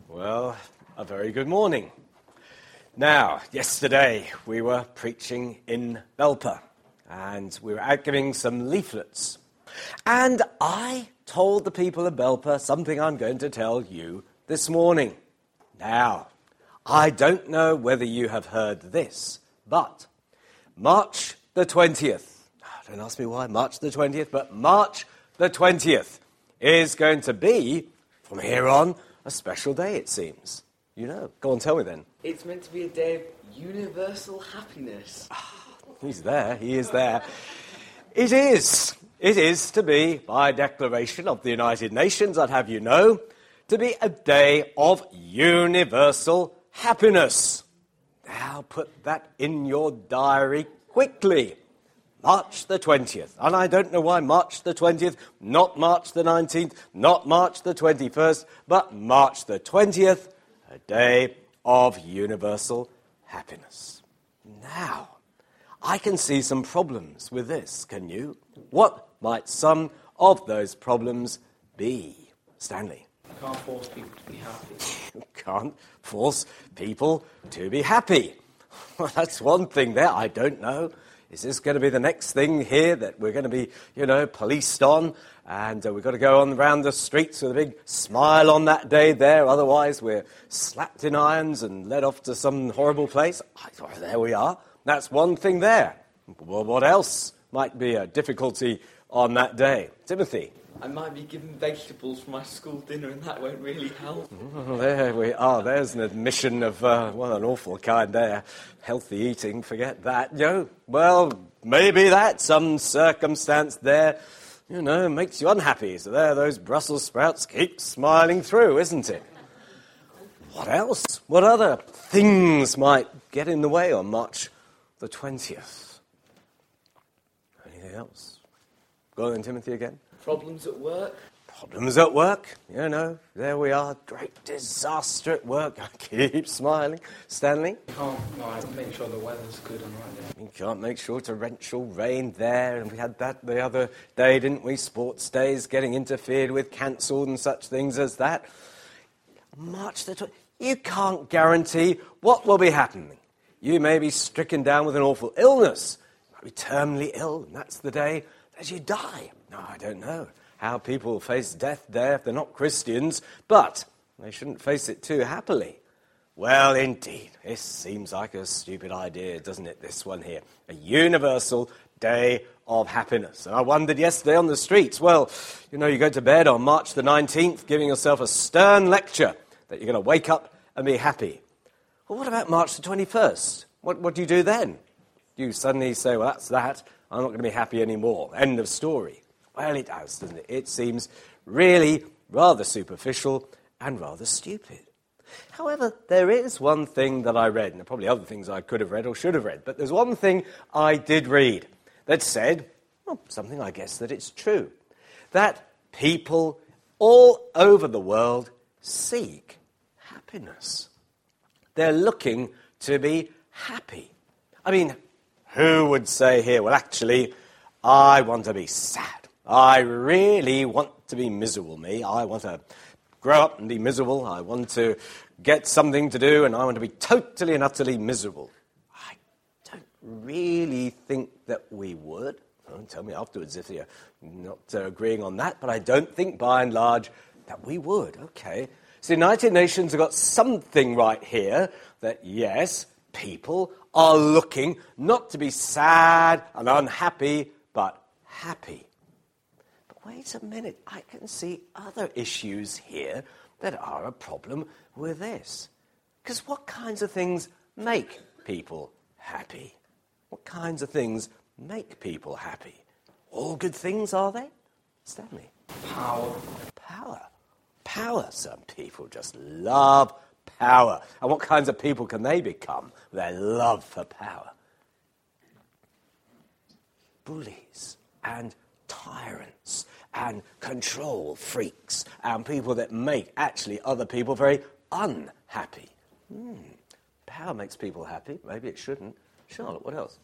Well, a very good morning. Now, yesterday we were preaching in Belper, and we were out giving some leaflets. And I told the people of Belper something I'm going to tell you this morning. Now, I don't know whether you have heard this, but March the 20th, don't ask me why March the 20th, but March the 20th is going to be, from here on, a special day, it seems. You know. Go on, tell me then. It's meant to be a day of universal happiness. He's there. He is there. It is. It is to be, by declaration of the United Nations, I'd have you know, to be a day of universal happiness. Now put that in your diary quickly. March the 20th. And I don't know why March the 20th, not March the 19th, not March the 21st, but March the 20th, a day of universal happiness. Now, I can see some problems with this, can you? What might some of those problems be? Stanley? You can't force people to be happy. You can't force people to be happy. Well, that's one thing there. I don't know. Is this going to be the next thing here that we're going to be, policed on? And we've got to go on around the streets with a big smile on that day there. Otherwise, we're slapped in irons and led off to some horrible place. There we are. That's one thing there. Well, what else might be a difficulty on that day? Timothy? I might be given vegetables for my school dinner, and that won't really help. Oh, there we are. There's an admission of, an awful kind there. Healthy eating, forget that. Well, maybe that, some circumstance there, makes you unhappy. So there, those Brussels sprouts keep smiling through, isn't it? What else? What other things might get in the way on March the 20th? Anything else? Go on then, Timothy, again. Problems at work? Problems at work, there we are. Great disaster at work. I keep smiling. Stanley? You can't make sure the weather's good on that day. You can't make sure torrential rain there. And we had that the other day, didn't we? Sports days getting interfered with, cancelled and such things as that. March the 20th. You can't guarantee what will be happening. You may be stricken down with an awful illness. You might be terminally ill, and that's the day that you die. No, I don't know how people face death there if they're not Christians, but they shouldn't face it too happily. Well, indeed, this seems like a stupid idea, doesn't it, this one here? A universal day of happiness. And I wondered yesterday on the streets, well, you go to bed on March the 19th giving yourself a stern lecture that you're going to wake up and be happy. Well, what about March the 21st? What do you do then? You suddenly say, well, that's that. I'm not going to be happy anymore. End of story. Well, it does, doesn't it? It seems really rather superficial and rather stupid. However, there is one thing that I read, and there are probably other things I could have read or should have read, but there's one thing I did read that said, something I guess that it's true, that people all over the world seek happiness. They're looking to be happy. I mean, who would say here, well, actually, I want to be sad. I really want to be miserable, me. I want to grow up and be miserable. I want to get something to do, and I want to be totally and utterly miserable. I don't really think that we would. Don't tell me afterwards if you're not agreeing on that, but I don't think, by and large, that we would. Okay. So the United Nations have got something right here that, yes, people are looking not to be sad and unhappy, but happy. But wait a minute, I can see other issues here that are a problem with this. Because what kinds of things make people happy? What kinds of things make people happy? All good things, are they? Stanley? Power. Power. Some people just love power. And what kinds of people can they become with their love for power? Bullies and tyrants and control freaks and people that make actually other people very unhappy. Power makes people happy. Maybe it shouldn't. Charlotte, what else?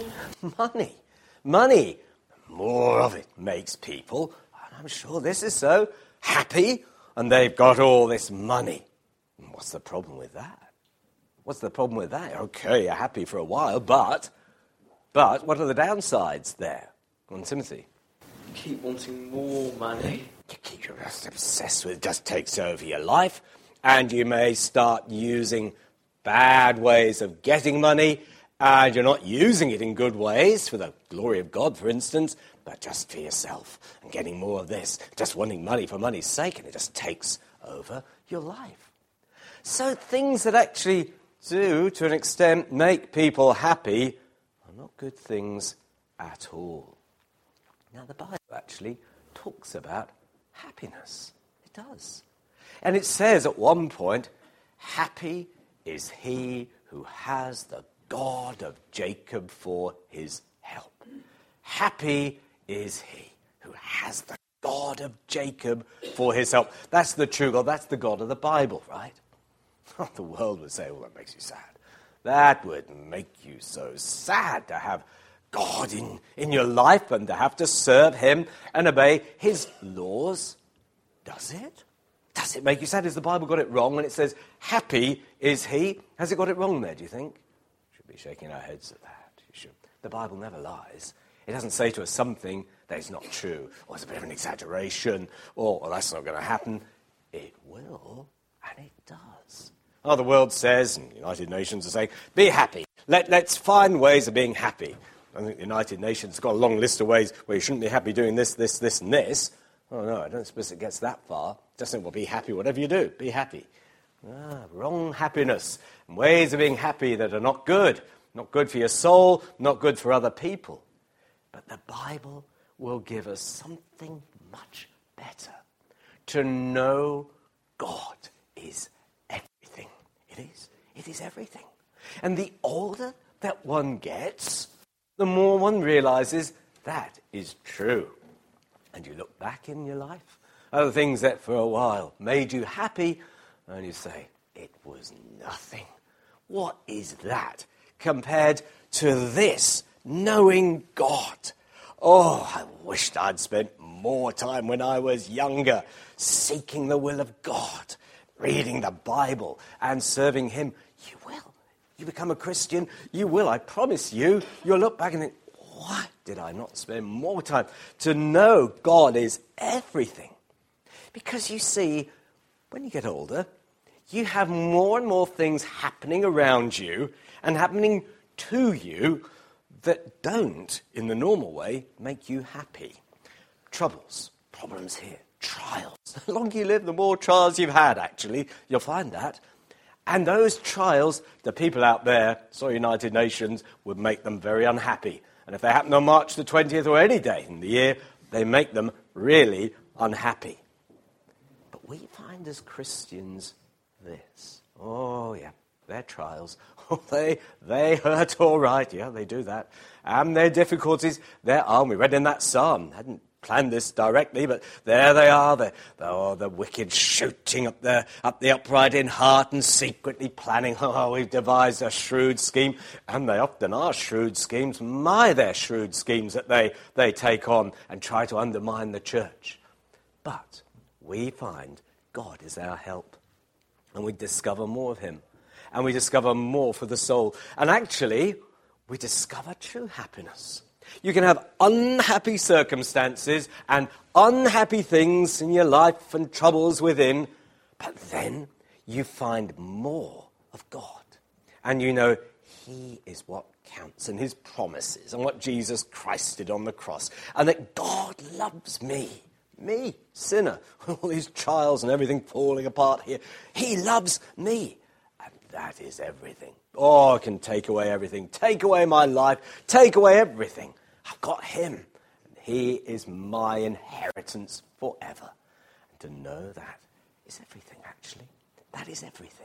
Money. More of it makes people, and I'm sure this is so, happy, and they've got all this money. What's the problem with that? What's the problem with that? Okay, you're happy for a while, but what are the downsides there? Go on, Timothy. Keep wanting more money. You keep yourself obsessed with it, just takes over your life, and you may start using bad ways of getting money, and you're not using it in good ways, for the glory of God, for instance, but just for yourself, and getting more of this, just wanting money for money's sake, and it just takes over your life. So things that actually do, to an extent, make people happy are not good things at all. Now, the Bible actually talks about happiness. It does. And it says at one point, happy is he who has the God of Jacob for his help. Happy is he who has the God of Jacob for his help. That's the true God. That's the God of the Bible, right? The world would say, well, that makes you sad. That would make you so sad to have God in your life and to have to serve him and obey his laws. Does it? Does it make you sad? Has the Bible got it wrong when it says, happy is he? Has it got it wrong there, do you think? Should be shaking our heads at that. You should. The Bible never lies. It doesn't say to us something that is not true, or it's a bit of an exaggeration, or well, that's not going to happen. It will, and it does. Oh, the world says, and the United Nations are saying, be happy. Let's find ways of being happy. I think the United Nations has got a long list of ways where you shouldn't be happy doing this, this, this, and this. Oh, no, I don't suppose it gets that far. Just think, well, be happy, whatever you do, be happy. Wrong happiness, and ways of being happy that are not good for your soul, not good for other people. But the Bible will give us something much better. To know God is everything. It is. It is everything. And the older that one gets, the more one realizes that is true. And you look back in your life at the things that for a while made you happy, and you say, it was nothing. What is that compared to this, knowing God? Oh, I wished I'd spent more time when I was younger seeking the will of God, reading the Bible and serving him. You will. You become a Christian, you will. I promise you, you'll look back and think, why did I not spend more time? To know God is everything. Because you see, when you get older, you have more and more things happening around you and happening to you that don't, in the normal way, make you happy. Problems here, trials. The longer you live, the more trials you've had, actually. You'll find that. And those trials, the people out there, United Nations, would make them very unhappy. And if they happen on March the 20th or any day in the year, they make them really unhappy. But we find as Christians this. Oh, yeah, their trials. Oh, they hurt all right. Yeah, they do that. And their difficulties, there are. We read in that psalm. Hadn't planned this directly, but there they are. The wicked shooting up the upright in heart and secretly planning. Oh, we've devised a shrewd scheme. And they often are shrewd schemes. They're shrewd schemes that they take on and try to undermine the church. But we find God is our help. And we discover more of him. And we discover more for the soul. And actually, we discover true happiness. You can have unhappy circumstances and unhappy things in your life and troubles within, but then you find more of God. And you know he is what counts and his promises and what Jesus Christ did on the cross. And that God loves me, sinner, with all these trials and everything falling apart here. He loves me. And that is everything. Oh, it can take away everything. Take away my life. Take away everything. I've got him. And he is my inheritance forever. And to know that is everything, actually. That is everything.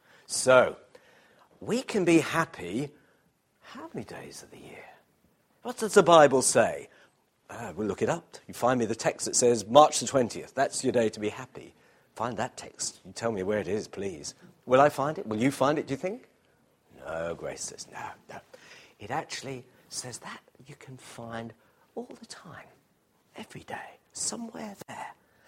So, we can be happy how many days of the year? What does the Bible say? We'll look it up. You find me the text that says March the 20th. That's your day to be happy. Find that text. You tell me where it is, please. Will I find it? Will you find it, do you think? No, Grace says no. It actually says that you can find all the time, every day, somewhere there.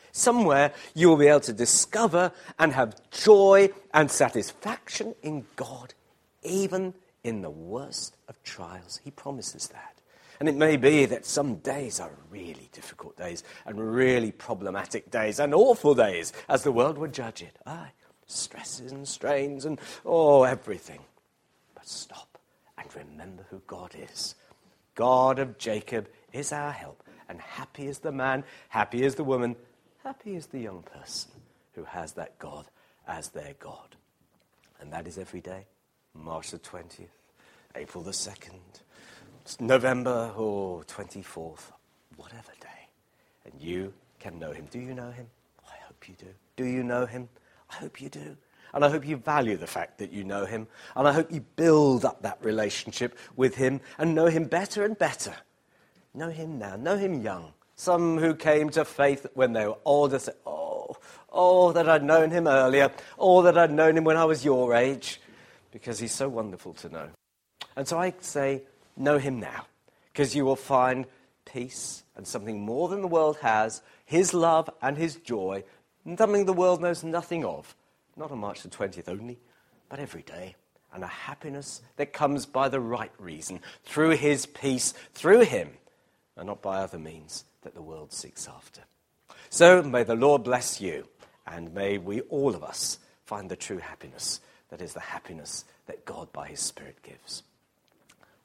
Somewhere you will be able to discover and have joy and satisfaction in God, even in the worst of trials. He promises that. And it may be that some days are really difficult days and really problematic days and awful days, as the world would judge it. Aye, stresses and strains and, everything. But stop and remember who God is. God of Jacob is our help. And happy is the man, happy is the woman, happy is the young person who has that God as their God. And that is every day. March the 20th, April the 2nd, November or 24th, whatever day. And you can know him. Do you know him? I hope you do. Do you know him? I hope you do. And I hope you value the fact that you know him. And I hope you build up that relationship with him and know him better and better. Know him now. Know him young. Some who came to faith when they were older said, that I'd known him earlier. That I'd known him when I was your age. Because he's so wonderful to know. And so I say, know him now. Because you will find peace and something more than the world has. His love and his joy. Something the world knows nothing of. Not on March the 20th only, but every day. And a happiness that comes by the right reason. Through his peace, through him. And not by other means that the world seeks after. So may the Lord bless you, and may we all of us find the true happiness that is the happiness that God by his Spirit gives.